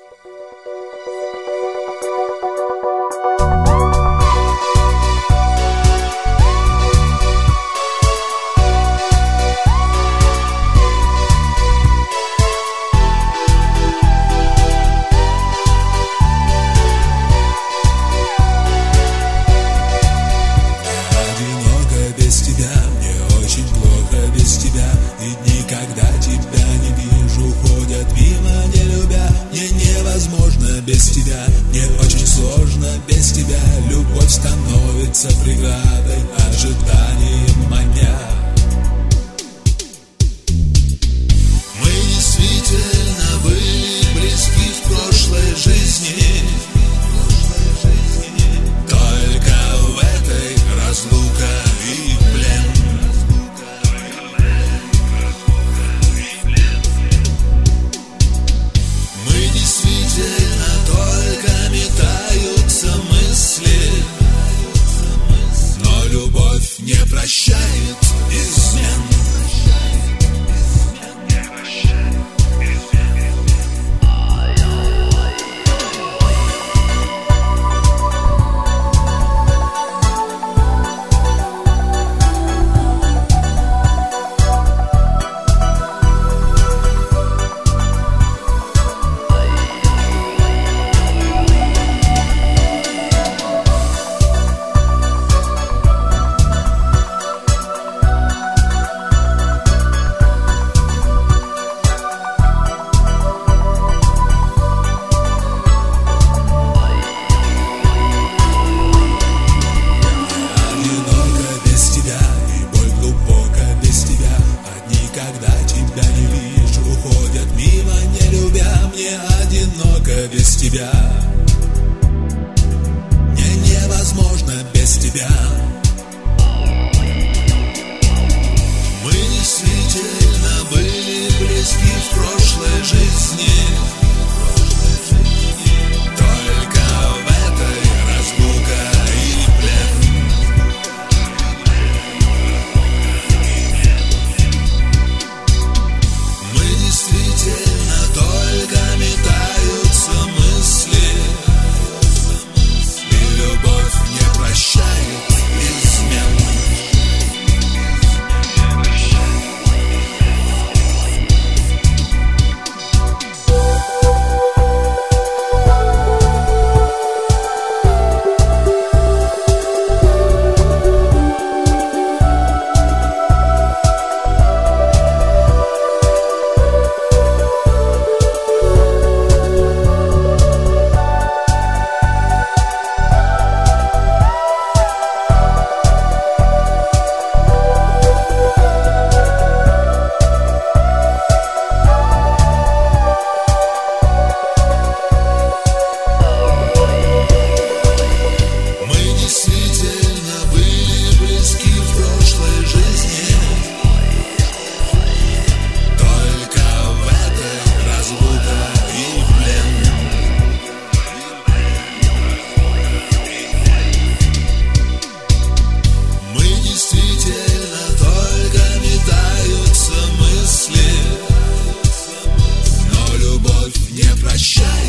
Без тебя мне очень сложно, без тебя любовь становится преградой, ожиданием маня. Мы действительно были близки в прошлой жизни, только в этой разлука и плен. Мы действительно только метаются мысли, но любовь не прощает измен. Без тебя мне невозможно без тебя. Мы действительно были близки в прошлой жизни, только в этой разлука и плен. Мы действительно только метаются мысли, и любовь не прощает измен. Не прощай.